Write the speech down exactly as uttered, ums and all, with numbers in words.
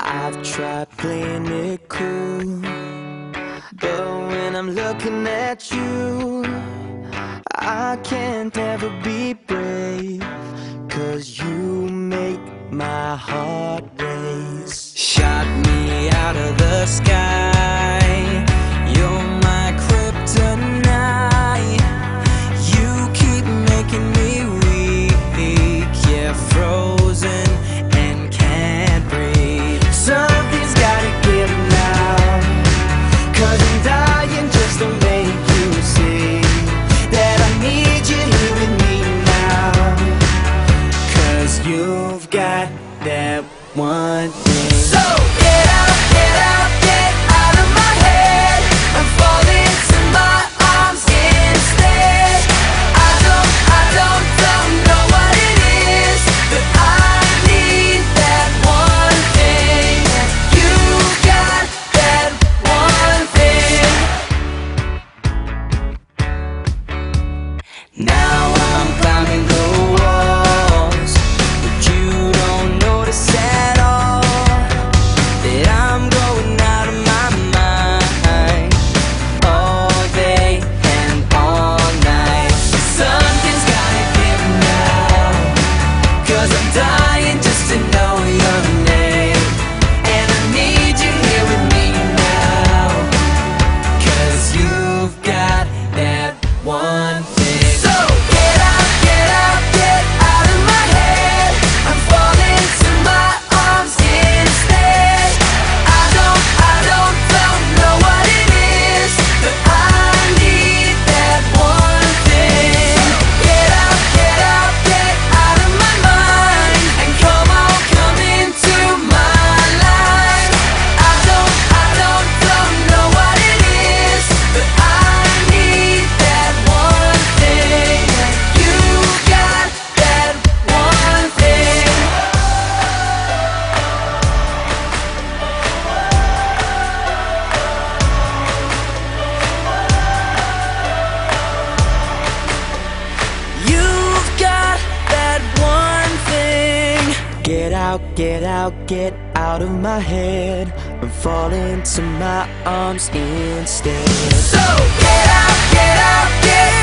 I've tried playing it cool, but when I'm looking at you, I can't ever be brave, 'cause you make my heart race. Shot me out of the sky, you're my kryptonite. You keep making me weak, yeah, frozen and can't breathe. Something's gotta give now, 'cause I'm dying just to make you see that I need you here with me now. 'Cause you've got that one thing. So get out, get out, get out of my head. I'm falling to my arms instead. I don't, I don't, don't know what it is, but I need that one thing. You got that one thing. Now I'm climbing the walls, but you don't notice at all that I'm going out of my mind all day and all night. Something's gotta give now, 'cause I'm dying just to know your name, and I need you here with me now, 'cause you've got that one thing. So get out, get out, get out of my head. I'm falling to my arms instead. I don't, I don't, don't know what it is, but I need that one thing. Get out, get out, get out of my mind, and come on, come into my life. I don't, I don't, don't know what it is, but I need that one thing. You got that one thing. You've got that one thing. Get out, get out, get out of my head. I'm falling to my arms instead. So get out, get out, get